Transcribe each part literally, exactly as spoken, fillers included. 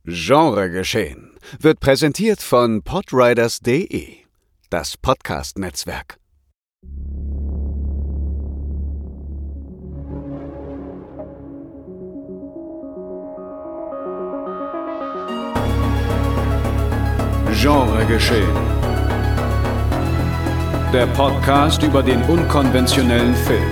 Genregeschehen wird präsentiert von podriders punkt de, das Podcast-Netzwerk. Genregeschehen. Der Podcast über den unkonventionellen Film.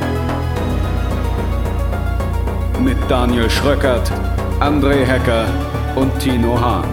Mit Daniel Schröckert, André Hecker und Tino Hahn.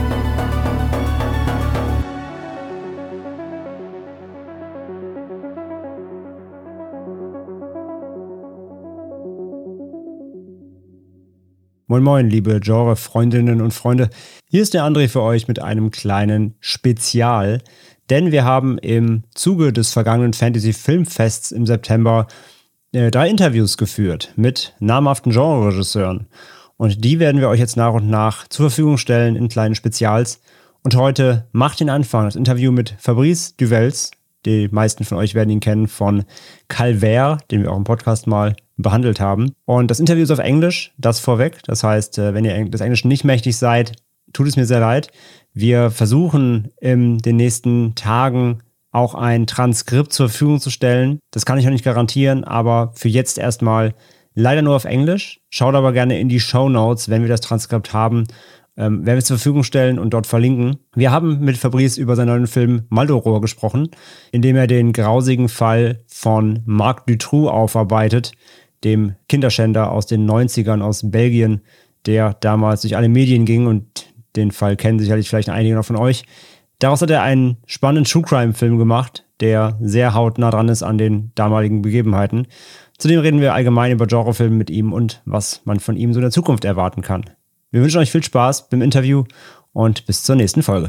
Moin Moin, liebe Genre-Freundinnen und Freunde. Hier ist der André für euch mit einem kleinen Spezial, denn wir haben im Zuge des vergangenen Fantasy-Filmfests im September äh, drei Interviews geführt mit namhaften Genre-Regisseuren. Und die werden wir euch jetzt nach und nach zur Verfügung stellen in kleinen Spezials. Und heute macht den Anfang das Interview mit Fabrice Duvels. Die meisten von euch werden ihn kennen von Calvaire, den wir auch im Podcast mal behandelt haben. Und das Interview ist auf Englisch, das vorweg. Das heißt, wenn ihr des Englischen nicht mächtig seid, tut es mir sehr leid. Wir versuchen in den nächsten Tagen auch ein Transkript zur Verfügung zu stellen. Das kann ich noch nicht garantieren, aber für jetzt erstmal leider nur auf Englisch. Schaut aber gerne in die Shownotes, wenn wir das Transkript haben, ähm, werden wir es zur Verfügung stellen und dort verlinken. Wir haben mit Fabrice über seinen neuen Film Maldoror gesprochen, in dem er den grausigen Fall von Marc Dutroux aufarbeitet, dem Kinderschänder aus den neunzigern aus Belgien, der damals durch alle Medien ging, und den Fall kennen sicherlich vielleicht einige noch von euch. Daraus hat er einen spannenden True-Crime-Film gemacht, der sehr hautnah dran ist an den damaligen Begebenheiten. Zudem reden wir allgemein über Genrefilme mit ihm und was man von ihm so in der Zukunft erwarten kann. Wir wünschen euch viel Spaß beim Interview und bis zur nächsten Folge.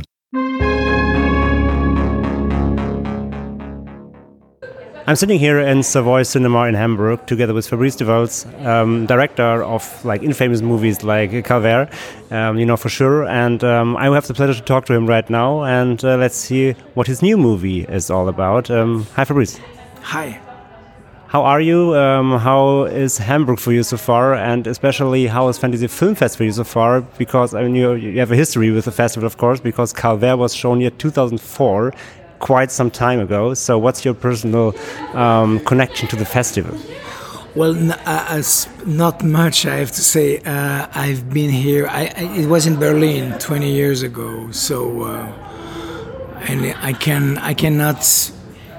I'm sitting here in Savoy Cinema in Hamburg together with Fabrice Duvels, um, director of like infamous movies like Calvaire, um, you know for sure. And um, I have the pleasure to talk to him right now, and uh, let's see what his new movie is all about. Um, hi, Fabrice. Hi. How are you? Um, how is Hamburg for you so far? And especially, how is Fantasy Film Fest for you so far? Because I mean, you, you have a history with the festival, of course, because Calvaire was shown here two thousand four, quite some time ago. So what's your personal um, connection to the festival? Well, n- uh, not much, I have to say. Uh, I've been here. I, I, it was in Berlin twenty years ago. So, uh, and I can I cannot.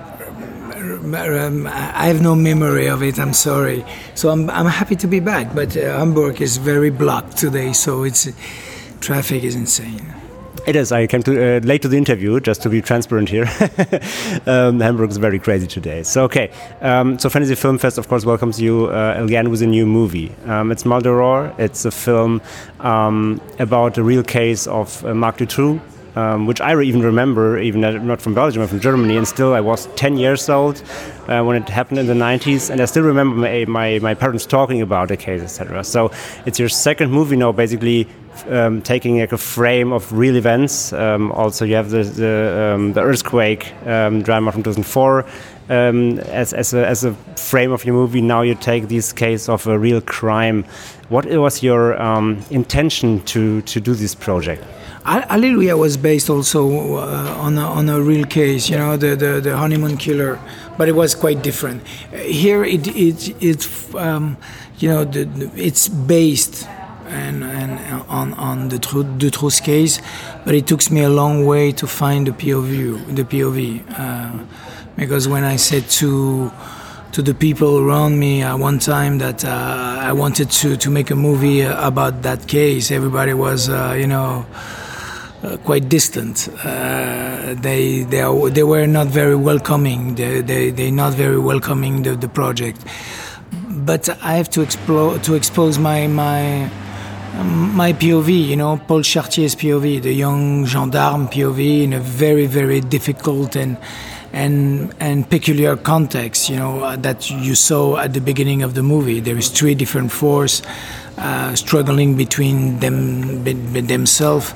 Um, I have no memory of it. I'm sorry. So I'm I'm happy to be back. But uh, Hamburg is very blocked today. So it's traffic is insane. It is. I came to, uh, late to the interview, just to be transparent here. um, Hamburg is very crazy today. So, okay. Um, so, Fantasy Film Fest, of course, welcomes you uh, again with a new movie. Um, it's Maldoror. It's a film um, about the real case of uh, Marc Dutroux, um, which I even remember, even not from Belgium, but from Germany. And still, I was ten years old uh, when it happened in the nineties. And I still remember my, my, my parents talking about the case, et cetera. So, it's your second movie now, basically. Um, taking like a frame of real events. Um, also, you have the the, um, the earthquake um, drama from two thousand four um, as as a, as a frame of your movie. Now you take this case of a real crime. What was your um, intention to to do this project? Alleluia was based also uh, on a, on a real case, you know, the, the, the honeymoon killer, but it was quite different. Here, it it it's um, you know the, the, it's based. And, and on on the Dutroux case, but it took me a long way to find the P O V, the P O V, uh, because when I said to to the people around me at one time that uh, I wanted to, to make a movie about that case, everybody was uh, you know uh, quite distant. Uh, they they are, they were not very welcoming. They they they not very welcoming the, the project. But I have to explore to expose my my. My P O V, you know, Paul Chartier's P O V, the young gendarme P O V, in a very, very difficult and and and peculiar context, you know, uh, that you saw at the beginning of the movie. There is three different forces uh, struggling between them be, be themselves.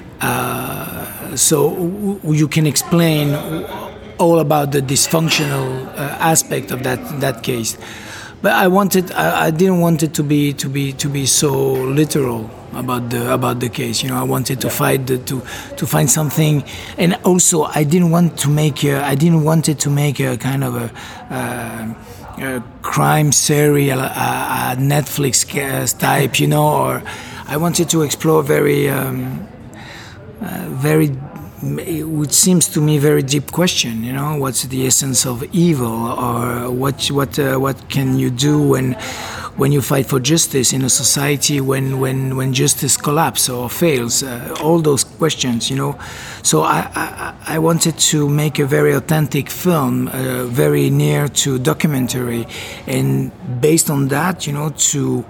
Uh, so w- you can explain all about the dysfunctional uh, aspect of that that case. But I wanted, I, I didn't want it to be to be to be so literal. about the about the case. You know, I wanted to fight the, to to find something, and also I didn't want to make a, I didn't want it to make a kind of a. Uh, a crime serial, a, a Netflix type, you know, or I wanted to explore very, um, uh, very, it seems to me very deep question, you know, what's the essence of evil, or what what uh, what can you do when when you fight for justice in a society when when, when justice collapses or fails, uh, all those questions, you know. So I, I, I wanted to make a very authentic film, uh, very near to documentary, and based on that, you know, to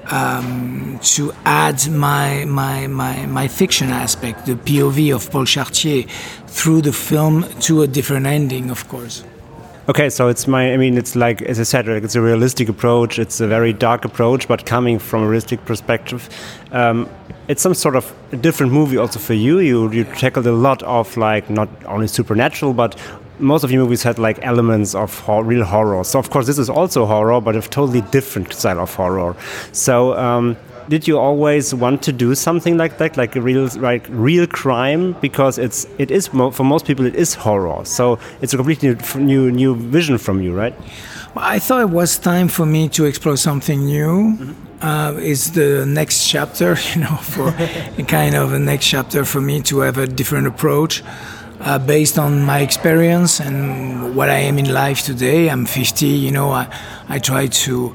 um, to add my, my my my fiction aspect, the P O V of Paul Chartier, through the film to a different ending, of course. Okay, so it's my, I mean, it's like, as I said, like it's a realistic approach, it's a very dark approach, but coming from a realistic perspective. Um, it's some sort of a different movie also for you. You you tackled a lot of, like, not only supernatural, but most of your movies had like elements of ho- real horror. So of course this is also horror, but a totally different style of horror. So um, did you always want to do something like that, like a real, like real crime? Because it's it is mo- for most people it is horror. So it's a completely new new vision from you, right? Well, I thought it was time for me to explore something new. Mm-hmm. Uh, it's the next chapter, you know, for kind of a next chapter for me to have a different approach. Uh, based on my experience and what I am in life today, I'm fifty, you know, I, I try to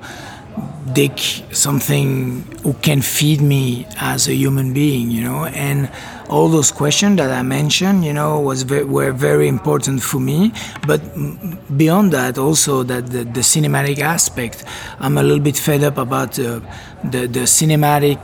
dig something who can feed me as a human being, you know, and all those questions that I mentioned, you know, was very, were very important for me. But beyond that, also that the, the cinematic aspect, I'm a little bit fed up about uh, the the cinematic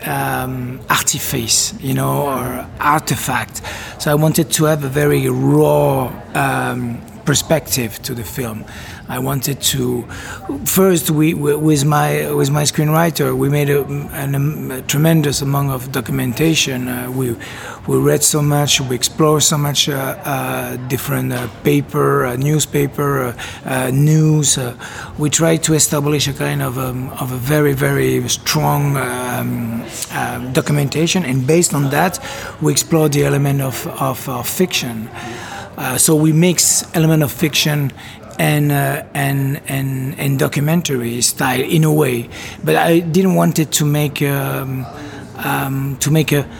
um, artifice, you know, or artifact. So I wanted to have a very raw um, perspective to the film. I wanted to first we with my with my screenwriter we made a, an, a tremendous amount of documentation. Uh, we we read so much, we explored so much uh, uh, different uh, paper, uh, newspaper, uh, uh, news. Uh, we tried to establish a kind of um, of a very very strong um, uh, documentation, and based on that, we explored the element of of, of fiction. Uh, so we mix element of fiction and uh, and and and documentary style in a way, but I didn't want it to make um, um, to make a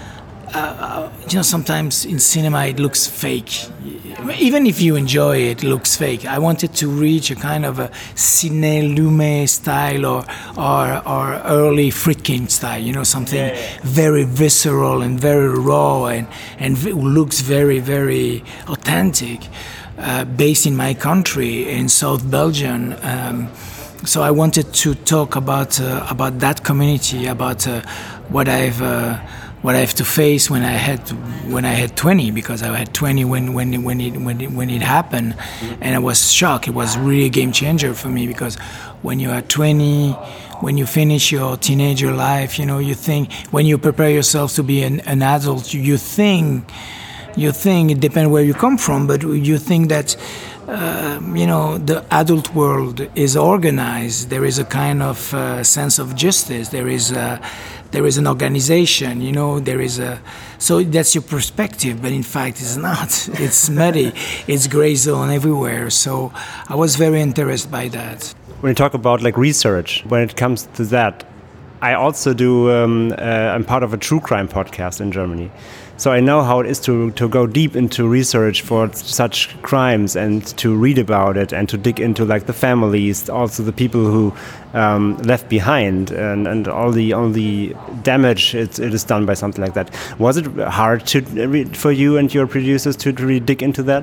uh, you know, sometimes in cinema it looks fake. Even if you enjoy it, it looks fake. I wanted to reach a kind of a Ciné Lumet style or or or early Friedkin style, you know, something yeah, yeah. very visceral and very raw and and v- looks very very authentic. Uh, based in my country, in South Belgium. Um, so I wanted to talk about uh, about that community, about uh, what I've uh, what I have to face when I had when I had twenty, because I had twenty when when when it when it, when it happened, and I was shocked. It was really a game changer for me, because when you are twenty, when you finish your teenager life, you know, you think, when you prepare yourself to be an, an adult, you, you think. You think, it depends where you come from, but you think that, uh, you know, the adult world is organized. There is a kind of uh, sense of justice. There is a, there is an organization, you know, there is a... So that's your perspective, but in fact it's not. It's muddy. It's gray zone everywhere. So I was very interested by that. When you talk about, like, research, when it comes to that, I also do, um, uh, I'm part of a true crime podcast in Germany. So I know how it is to, to go deep into research for such crimes and to read about it and to dig into, like, the families, also the people who um, left behind, and, and all the all the damage it, it is done by something like that. Was it hard to for you and your producers to, to really dig into that?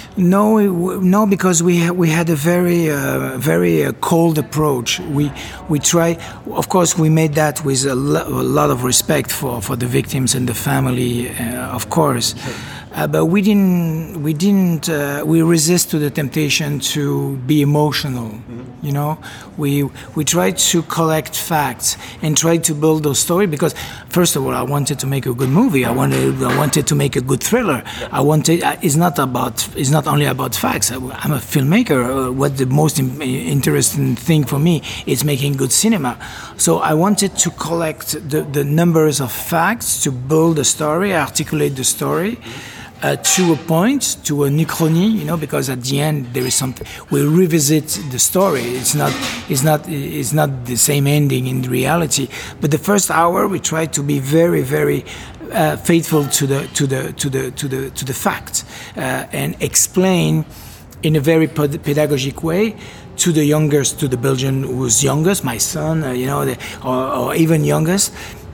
No, it, no, because we ha- we had a very uh, very uh, cold approach. We we try, of course, we made that with a, lo- a lot of respect for, for the victims and the family. Uh, of course, Uh, but we didn't, we didn't, uh, we resist to the temptation to be emotional. Mm-hmm. You know, we we tried to collect facts and try to build those stories because, first of all, I wanted to make a good movie. I wanted, I wanted to make a good thriller. Yeah. I wanted. It's not about. It's not only about facts. I, I'm a filmmaker. Uh, what the most in, interesting thing for me is making good cinema. So I wanted to collect the the numbers of facts to build a story, articulate the story. Uh, to a point, to an uchronie, you know, because at the end there is something. We revisit the story. It's not, it's not, it's not the same ending in reality. But the first hour we try to be very, very uh, faithful to the, to the, to the, to the, to the fact, uh, and explain in a very pedagogic way to the youngest, to the Belgian who's youngest, my son, uh, you know, the, or, or even youngest.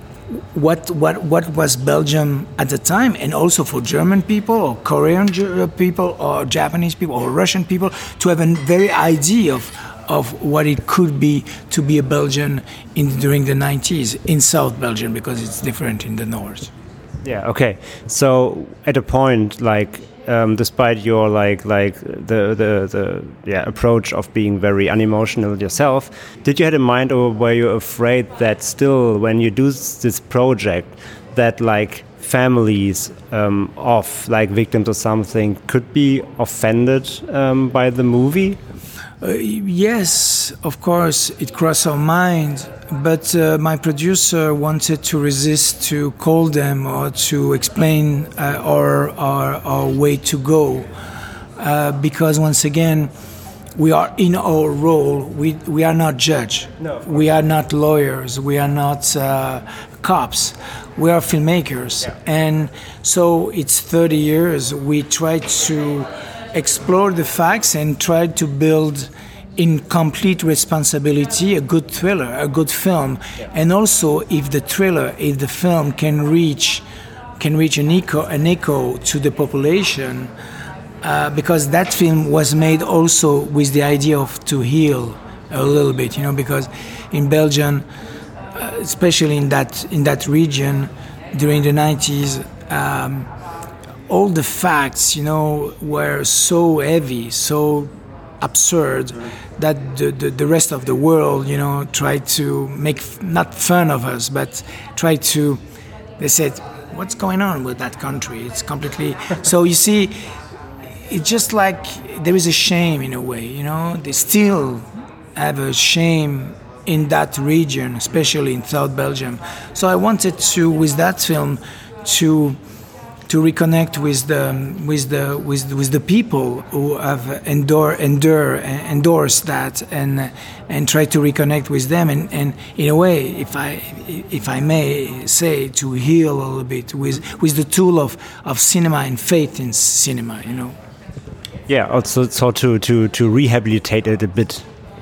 What what what was Belgium at the time, and also for German people or Korean people or Japanese people or Russian people to have a very idea of of what it could be to be a Belgian in during the nineties in South Belgium, because it's different in the north. Yeah. Okay. So at a point like. Um, despite your like like the the the yeah approach of being very unemotional yourself, did you have in mind, or were you afraid that still when you do this project that like families um, of like victims or something could be offended um, by the movie? Uh, yes, of course, it crossed our mind, but uh, my producer wanted to resist to call them or to explain uh, our, our our way to go, uh, because once again, we are in our role. We we are not judge. No. We are not lawyers. We are not uh, cops. We are filmmakers, yeah. And so it's thirty years. We try to explore the facts and try to build in complete responsibility a good thriller, a good film. Yeah. And also if the thriller, if the film can reach can reach an echo, an echo to the population, uh, because that film was made also with the idea of to heal a little bit, you know, because in Belgium, uh, especially in that in that region during the nineties, um, all the facts, you know, were so heavy, so absurd, mm-hmm. that the, the, the rest of the world, you know, tried to make f- not fun of us, but tried to, they said, what's going on with that country? It's completely, so you see, it's just like there is a shame in a way, you know, they still have a shame in that region, especially in South Belgium. So I wanted to, with that film, to to reconnect with the with the with with the people who have endure endure endorsed that, and and try to reconnect with them, and, and in a way, if I if I may say, to heal a little bit with with the tool of, of cinema and faith in cinema, you know. Yeah, also so to to to rehabilitate it a bit.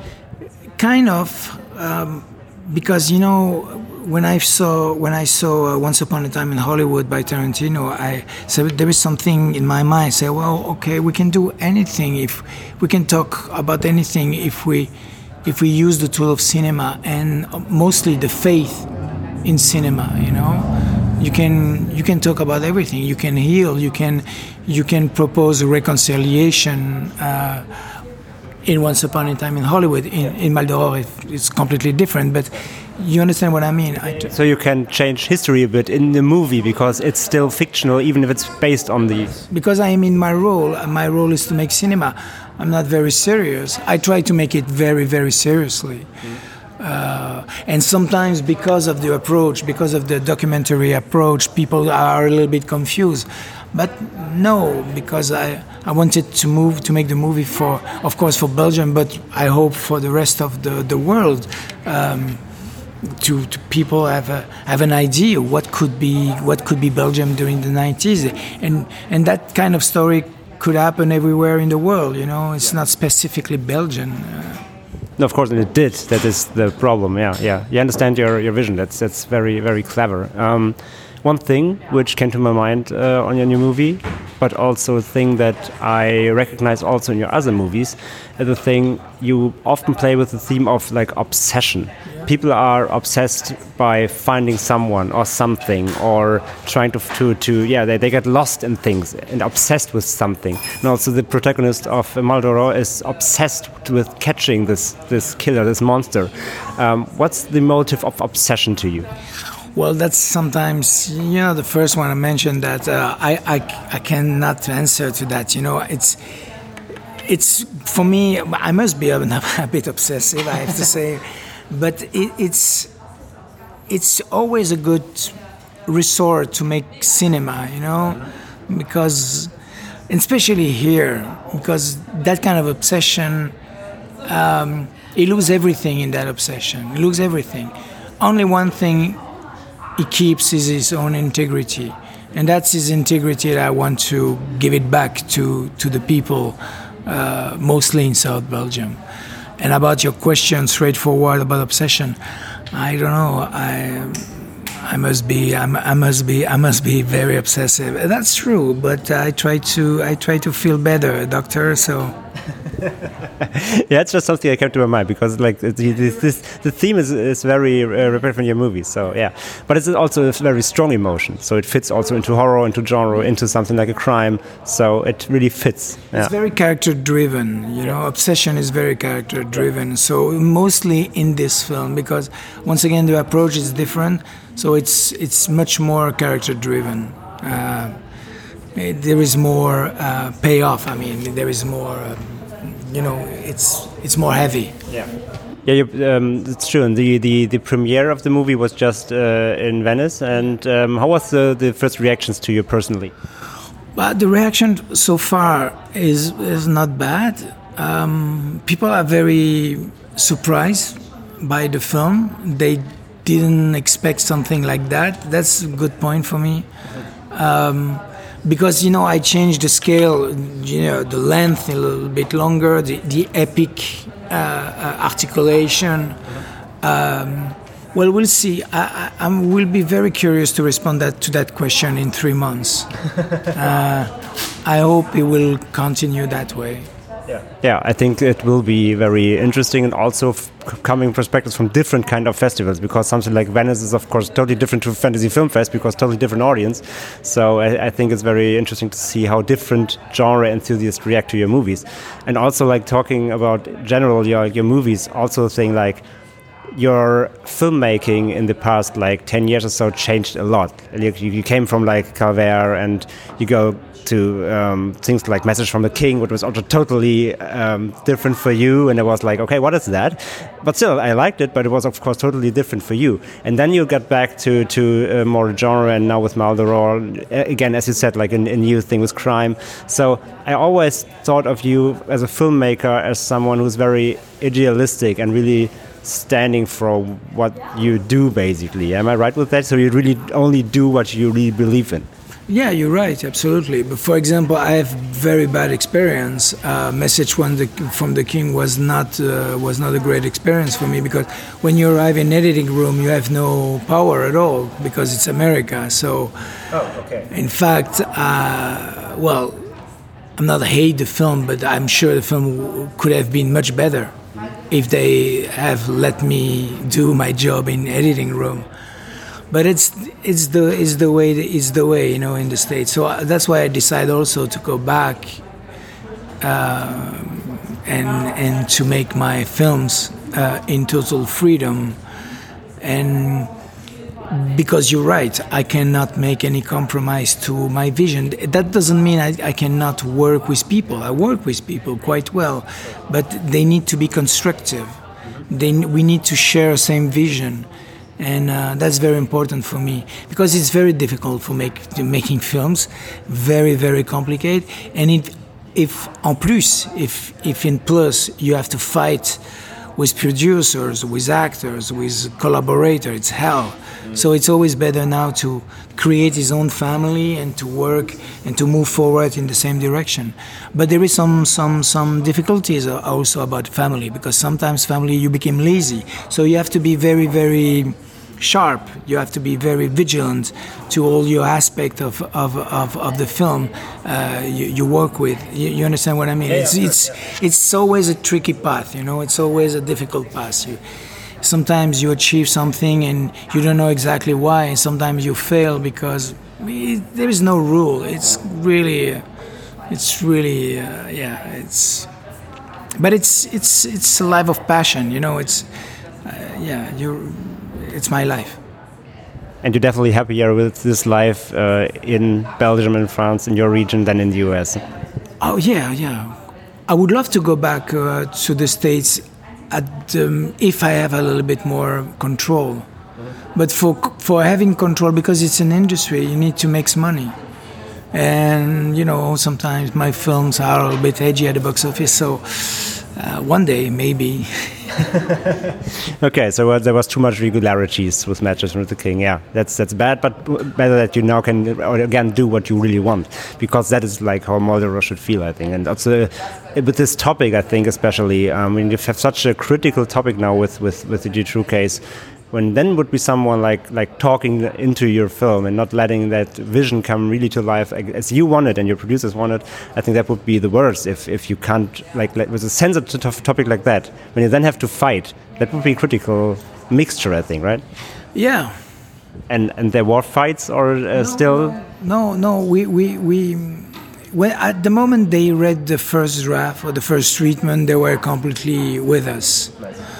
Kind of, um, because you know. When I saw when I saw uh, Once Upon a Time in Hollywood by Tarantino, I said there is something in my mind. Say, well, okay, we can do anything if we can talk about anything if we if we use the tool of cinema, and mostly the faith in cinema. You know, you can you can talk about everything. You can heal. You can you can propose a reconciliation. Uh, in Once Upon a Time in Hollywood, in, in Maldoror, it's completely different, but you understand what I mean. I t- so you can change history a bit in the movie because it's still fictional, even if it's based on the... Because I am in my role, my role is to make cinema. I'm not very serious. I try to make it very, very seriously. Mm. Uh, and sometimes because of the approach, because of the documentary approach, people are a little bit confused. But no, because I, I wanted to move to make the movie for, of course, for Belgium, but I hope for the rest of the the world, um, to, to people have a, have an idea what could be what could be Belgium during the nineties, and and that kind of story could happen everywhere in the world. You know, it's not specifically Belgian. Uh, No, of course, and it did. That is the problem. Yeah, yeah. You understand your, your vision. That's that's very very clever. Um, one thing which came to my mind uh, on your new movie, but also a thing that I recognize also in your other movies, is the thing you often play with the theme of like obsession. Yeah. people are obsessed by finding someone or something, or trying to to, to yeah they, they get lost in things and obsessed with something. And also the protagonist of Maldoror is obsessed with catching this this killer, this monster. Um, what's the motive of obsession to you? Well, that's sometimes, you know, the first one I mentioned that uh, I, I I cannot answer to that. You know, it's it's for me. I must be a, a bit obsessive, I have to say, but it, it's it's always a good resort to make cinema. You know, because especially here, because that kind of obsession, um, he loses everything in that obsession. He loses everything. Only one thing he keeps is his own integrity, and that's his integrity that I want to give it back to to the people, uh, mostly in South Belgium. And about your question, straightforward about obsession, I don't know. I I must be I'm, I must be I must be very obsessive. That's true, but I try to I try to feel better, doctor. So. Yeah, it's just something I kept in my mind because, like, this, this, the theme is is very uh, repetitive in your movies. So yeah, but it's also a very strong emotion. So it fits also into horror, into genre, into something like a crime. So it really fits. Yeah. It's very character driven. You know, obsession is very character driven. So mostly in this film, because once again the approach is different. So it's it's much more character driven. Uh, there is more uh, payoff. I mean, there is more. Uh, You know, it's it's more heavy. Yeah, yeah, you, um, it's true. And the, the, the premiere of the movie was just uh, in Venice. And um, how was the, the first reactions to you personally? But the reaction so far is is not bad. Um, people are very surprised by the film. They didn't expect something like that. That's a good point for me. Um, Because, you know, I changed the scale, you know, the length a little bit longer, the, the epic uh, uh, articulation. Um, well, we'll see. I, I, I will be very curious to respond that, to that question in three months. uh, I hope it will continue that way. Yeah. yeah, I think it will be very interesting, and also f- coming perspectives from different kind of festivals, because something like Venice is of course totally different to Fantasy Film Fest because totally different audience. So I, I think it's very interesting to see how different genre enthusiasts react to your movies, and also like talking about general your your movies. Also saying like your filmmaking in the past like ten years or so changed a lot. You, you came from like Calvaire and you go to um, things like Message from the King, which was also totally um, different for you, and it was like, okay, what is that? But still, I liked it, but it was of course totally different for you. And then you got back to to uh, more genre, and now with Maldoror, again, as you said, like a, a new thing with crime. So I always thought of you as a filmmaker as someone who's very idealistic and really standing for what you do, basically. Am I right with that? So you really only do what you really believe in? Yeah, you're right, absolutely. But for example, I have very bad experience. Uh, Message from the, from the King was not uh, was not a great experience for me, because when you arrive in an editing room, you have no power at all because it's America. So, oh, okay. In fact, uh, well, I'm not hate the film, but I'm sure the film w- could have been much better if they have let me do my job in editing room. But it's it's the it's the way it's the way you know in the States. So that's why I decided also to go back uh, and and to make my films uh, in total freedom, and because you're right, I cannot make any compromise to my vision. That doesn't mean I, I cannot work with people. I work with people quite well, but they need to be constructive. They we need to share same vision. And uh, that's very important for me, because it's very difficult for make, making films, very, very complicated. And it, if, en plus, if, if in plus you have to fight with producers, with actors, with collaborators, it's hell. So it's always better now to create his own family and to work and to move forward in the same direction. But there is some some some difficulties also about family, because sometimes family you become lazy. So you have to be very, very sharp. You have to be very vigilant to all your aspect of of, of, of the film uh, you, you work with. You, you understand what I mean? Yeah, it's yeah, it's yeah. it's always a tricky path. You know, it's always a difficult path. You, sometimes you achieve something and you don't know exactly why, and sometimes you fail because it, there is no rule. It's really, it's really, uh, yeah, it's, but it's it's it's a life of passion, you know. It's, uh, yeah, you, it's my life. And you're definitely happier with this life uh, in Belgium and France, in your region, than in the U S. Oh yeah, yeah. I would love to go back uh, to the States at, um, if I have a little bit more control. Mm-hmm. But for for having control, because it's an industry, you need to make money. And, you know, sometimes my films are a little bit edgy at the box office, so uh, one day, maybe. Okay, so uh, there was too much regularities with Matches with the King. Yeah, that's that's bad, but better that you now can or again do what you really want, because that is like how Moldero should feel, I think. And also uh, with this topic, I think especially, um, when you have such a critical topic now with with with the Dutroux case, when then would be someone like like talking into your film and not letting that vision come really to life as you want it and your producers want it, I think that would be the worst if, if you can't, like, let, with a sensitive topic like that, when you then have to fight, that would be a critical mixture, I think, right? Yeah. And and there were fights or uh, no, still? No, no, we, we, we when, at the moment they read the first draft or the first treatment, they were completely with us.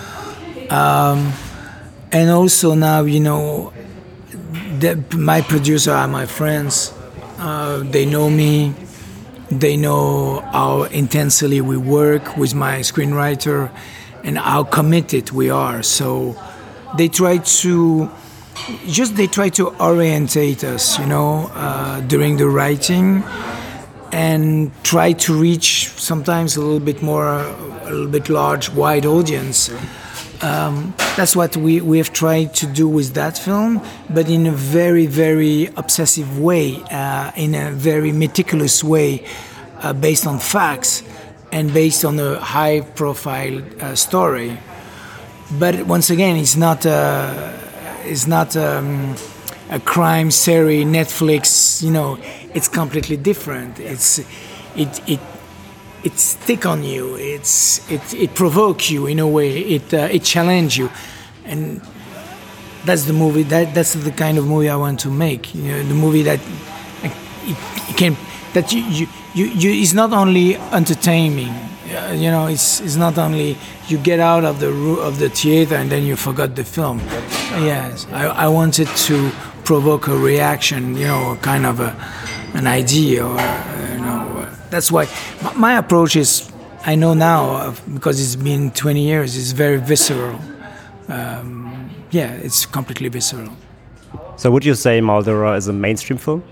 Um, And also now, you know, the, my producer are my friends. Uh, they know me. They know how intensely we work with my screenwriter and how committed we are. So they try to, just they try to orientate us, you know, uh, during the writing, and try to reach sometimes a little bit more, a little bit large, wide audience. Um, that's what we, we have tried to do with that film, but in a very, very obsessive way, uh, in a very meticulous way, uh, based on facts and based on a high-profile uh, story. But once again, it's not a, it's not um, a crime series, Netflix. You know, it's completely different. It's it it. It stick on you. It's it it provokes you in a way. It uh, it challenges you, and that's the movie. That that's the kind of movie I want to make. You know, the movie that it, it can that you you, you you is not only entertaining. Uh, you know, it's it's not only you get out of the of the theater and then you forgot the film. Yes, I I wanted to provoke a reaction. You know, kind of a an idea or. Uh, you know. That's why my approach is, I know now, because it's been twenty years, it's very visceral. Um, yeah, it's completely visceral. So would you say Moldero is a mainstream film?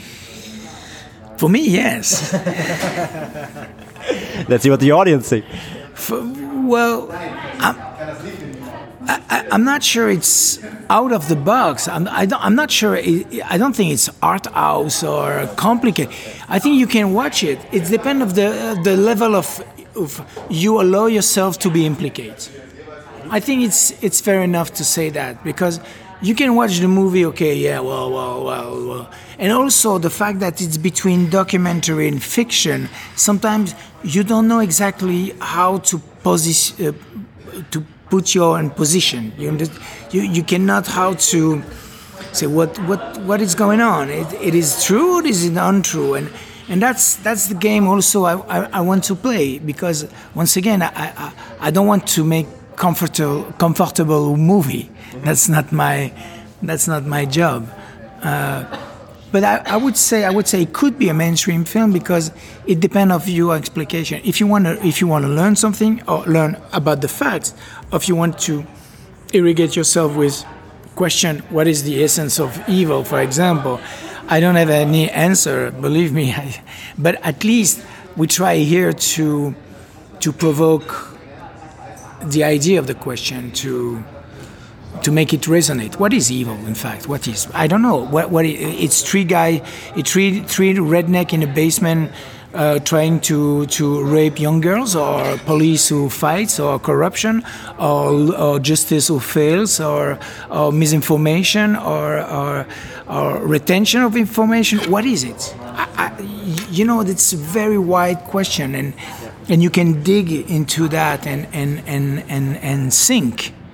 For me, yes. Let's see what the audience think. For, well, I'm, I, I'm not sure it's out of the box. I'm, I don't, I'm not sure. It, I don't think it's art house or complicated. I think you can watch it. It depends of the uh, the level of, of you allow yourself to be implicated. I think it's it's fair enough to say that, because you can watch the movie. Okay, yeah, well, well, well, well, and also the fact that it's between documentary and fiction. Sometimes you don't know exactly how to position uh, to. Put you in position. You, you you cannot how to say what what what is going on. It, it is true. Or is it untrue? And and that's that's the game. Also, I, I, I want to play, because once again, I, I I don't want to make comfortable comfortable movie. That's not my that's not my job. Uh, But I, I would say I would say it could be a mainstream film, because it depends on your explication. If you want to if you want to learn something or learn about the facts, or if you want to irrigate yourself with question what is the essence of evil, for example, I don't have any answer. Believe me, but at least we try here to to provoke the idea of the question, to. to make it resonate. What is evil, in fact? What is? I don't know. What? What? It's three guy, it's three three redneck in a basement, uh, trying to to rape young girls, or police who fights, or corruption, or, or justice who fails, or or misinformation, or or, or retention of information. What is it? I, I, you know, it's a very wide question, and and you can dig into that and and and and, and sink.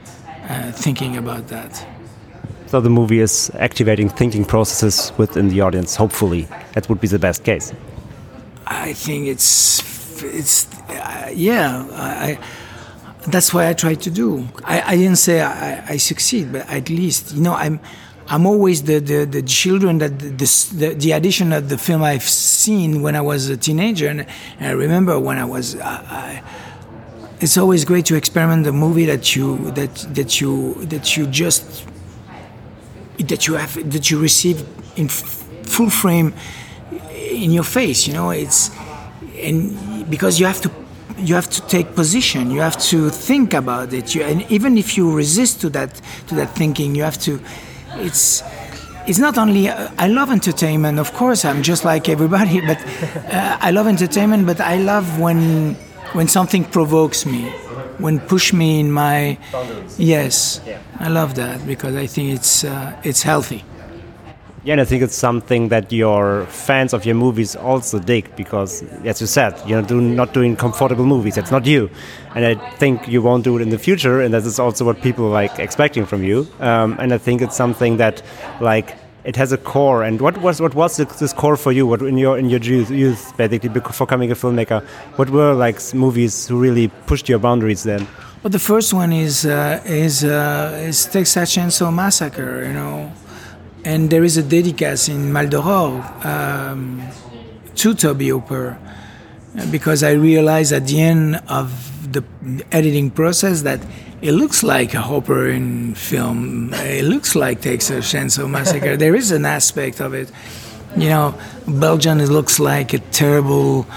uh, thinking about that. So the movie is activating thinking processes within the audience, hopefully. That would be the best case. I think it's, it's uh, yeah, I, that's what I try to do. I, I didn't say I, I succeed, but at least, you know, I'm I'm always the, the, the children that the, the, the addition of the film I've seen when I was a teenager. And, and I remember when I was, I, I, it's always great to experiment the movie that you, that, that you, that you just, that you have, that you receive in f- full frame in your face, you know, it's, and because you have to, you have to take position, you have to think about it, you, and even if you resist to that, to that thinking, you have to, it's, it's not only, uh, I love entertainment, of course, I'm just like everybody, but uh, I love entertainment, but I love when, when something provokes me, when push me in my, yes, I love that because I think it's, uh, it's healthy. Yeah, and I think it's something that your fans of your movies also dig because, as you said, you're do, not doing comfortable movies. That's not you. And I think you won't do it in the future, and that is also what people like expecting from you. Um, and I think it's something that, like, it has a core. And what was what was this core for you? What in your in your youth, youth basically, before becoming a filmmaker? What were like movies who really pushed your boundaries then? Well, the first one is uh, is uh, is Texas Chainsaw Massacre. You know. And there is a dédicace in Maldoror um, to Toby Hooper because I realized at the end of the editing process that it looks like a Hooper in film. It looks like Texas Chainsaw Massacre. There is an aspect of it. You know, Belgium looks like a terrible,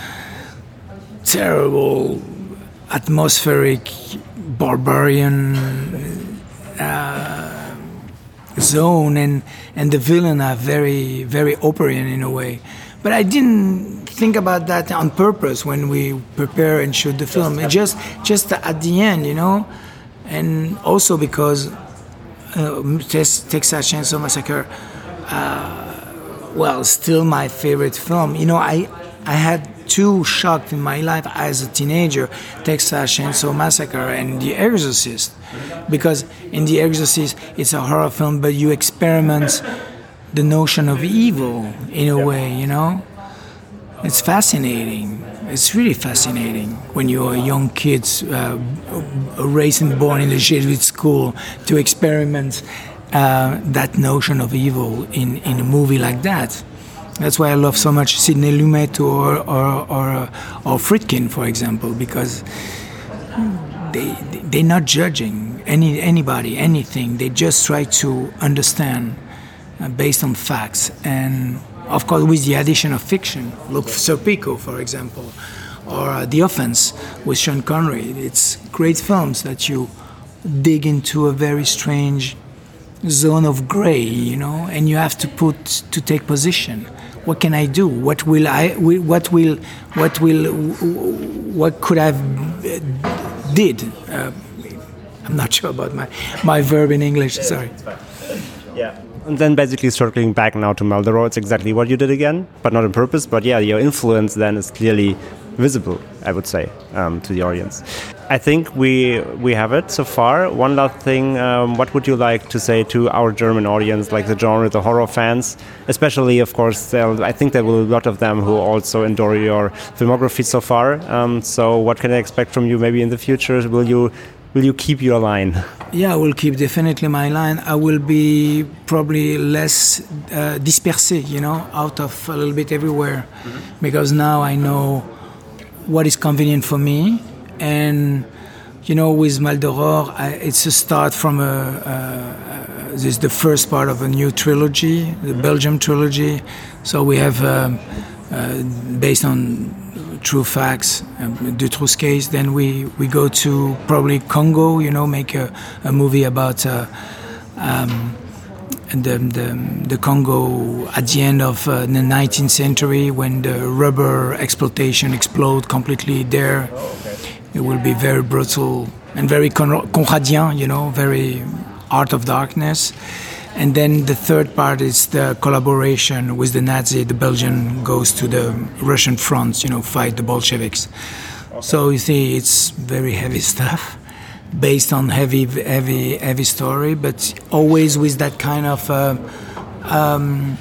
terrible, atmospheric, barbarian uh, zone, and and the villain are very very Hooperian in a way, but I didn't think about that on purpose when we prepare and shoot the film. It just just at the end, you know, and also because uh, Texas Chainsaw Massacre, uh, well, still my favorite film. You know, I I had two shocks in my life as a teenager: Texas Chainsaw Massacre and The Exorcist. Because in The Exorcist, it's a horror film, but you experiment the notion of evil in a way, you know? It's fascinating. It's really fascinating when you're a young kid, uh, raised and born in a Jesuit school, to experiment uh, that notion of evil in, in a movie like that. That's why I love so much Sidney Lumet or, or, or, or Friedkin, for example, because They, they're not judging any anybody, anything. They just try to understand uh, based on facts. And, of course, with the addition of fiction. Look, Serpico, for example, or uh, The Offense with Sean Connery. It's great films that you dig into a very strange zone of gray, you know, and you have to put, to take position. What can I do? What will I, what will, what will, what could I have did. Uh, I'm not sure about my, my verb in English, yeah, sorry. Yeah. And then basically circling back now to Maldoror, it's exactly what you did again, but not on purpose. But yeah, your influence then is clearly visible, I would say, um, to the audience. I think we we have it so far. One last thing, um, what would you like to say to our German audience, like the genre, the horror fans, especially, of course, I think there will be a lot of them who also enjoy your filmography so far. Um, so what can I expect from you maybe in the future? Will you will you keep your line? Yeah, I will keep definitely my line. I will be probably less uh, dispersé, you know, out of a little bit everywhere, mm-hmm. because now I know what is convenient for me. And, you know, with Maldoror, I, it's a start from a, a, a, this is the first part of a new trilogy, the Belgium trilogy. So we have, um, uh, based on true facts, um, Dutroux case, then we, we go to probably Congo, you know, make a, a movie about uh, um, the, the, the Congo at the end of uh, the nineteenth century when the rubber exploitation exploded completely there. Oh, okay. It will be very brutal and very Conradien, you know, very art of darkness. And then the third part is the collaboration with the Nazi. The Belgian goes to the Russian front, you know, fight the Bolsheviks. Okay. So you see, it's very heavy stuff. based on heavy, heavy, heavy story, but always with that kind of uh, um,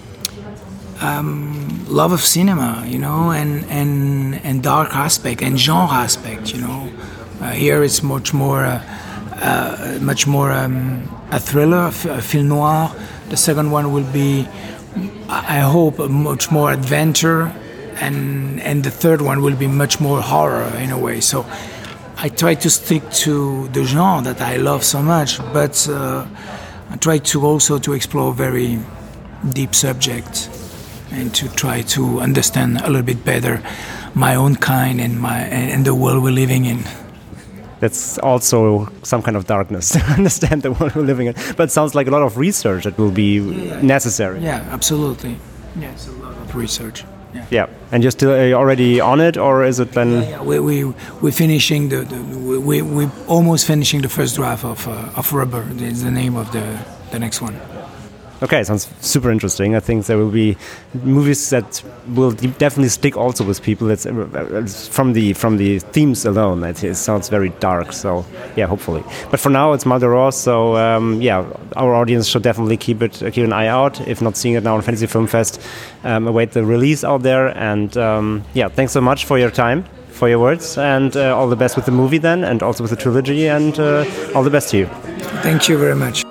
um, love of cinema, you know, and and and dark aspect and genre aspect, you know. Uh, here it's much more, uh, uh, much more um, a thriller, a film noir. The second one will be, I hope, a much more adventure, and and the third one will be much more horror in a way. So I try to stick to the genre that I love so much, but uh, I try to also to explore very deep subjects and to try to understand a little bit better my own kind and my and the world we're living in. That's also some kind of darkness to understand the world we're living in. But it sounds like a lot of research that will be yeah. necessary. Yeah, absolutely. Yes, a lot of research. Yeah. yeah. And you're still uh, already on it, or is it then? Yeah, yeah. We we we're finishing the, the we we almost finishing the first draft of uh, of Rubber. Is the name of the the next one. Okay, sounds super interesting. I think there will be movies that will definitely stick also with people. It's from the from the themes alone. It, it sounds very dark. So yeah, hopefully. But for now, it's Mal de Rose. So um, yeah, our audience should definitely keep it keep an eye out. If not seeing it now on Fantasy Film Fest, um, await the release out there. And um, yeah, thanks so much for your time, for your words, and uh, all the best with the movie then, and also with the trilogy. And uh, all the best to you. Thank you very much.